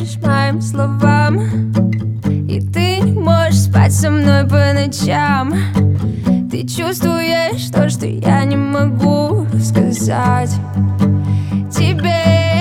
веришь моим словам, и ты можешь спать со мной по ночам. Ты чувствуешь то, что я не могу сказать тебе,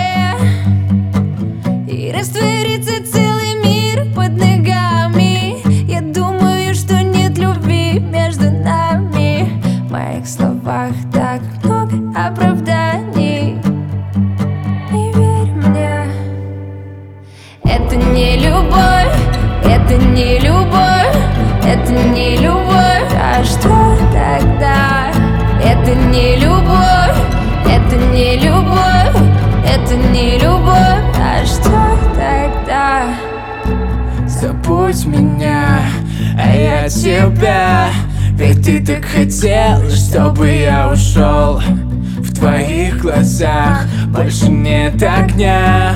и растворится целый мир под ногами. Я думаю, что нет любви между нами. В моих словах так много оправданий. Не верь мне. Это не любовь, это не любовь, это не любовь. А что тогда? Это не любовь, это не любовь, это не любовь. А что тогда? Забудь меня, а я тебя. Ведь ты так хотела, чтобы я ушел. В твоих глазах больше нет огня.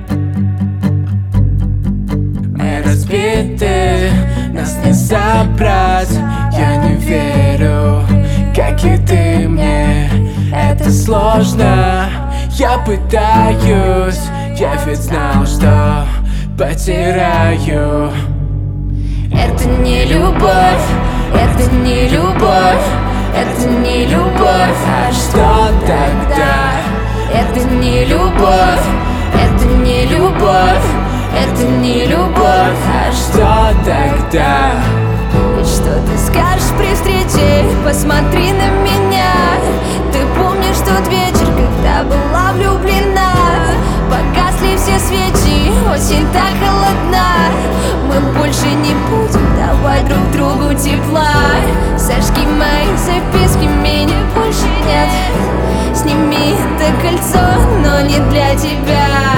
Мы разбиты, нас не собрать. Я не верю, как и ты мне. Это сложно, я пытаюсь. Я ведь знал, что потеряю. Это не любовь, это не любовь, это не любовь. А что тогда? Это не любовь, это не любовь, это не любовь. А что тогда? И что ты скажешь при встрече? Посмотри на меня. Ты помнишь тот вечер, когда была влюблена? Погасли все свечи, осень так холодна. Мы больше не будем давать друг другу тепла. Сожги мои записки, меня больше нет. Сними это кольцо, но не для тебя.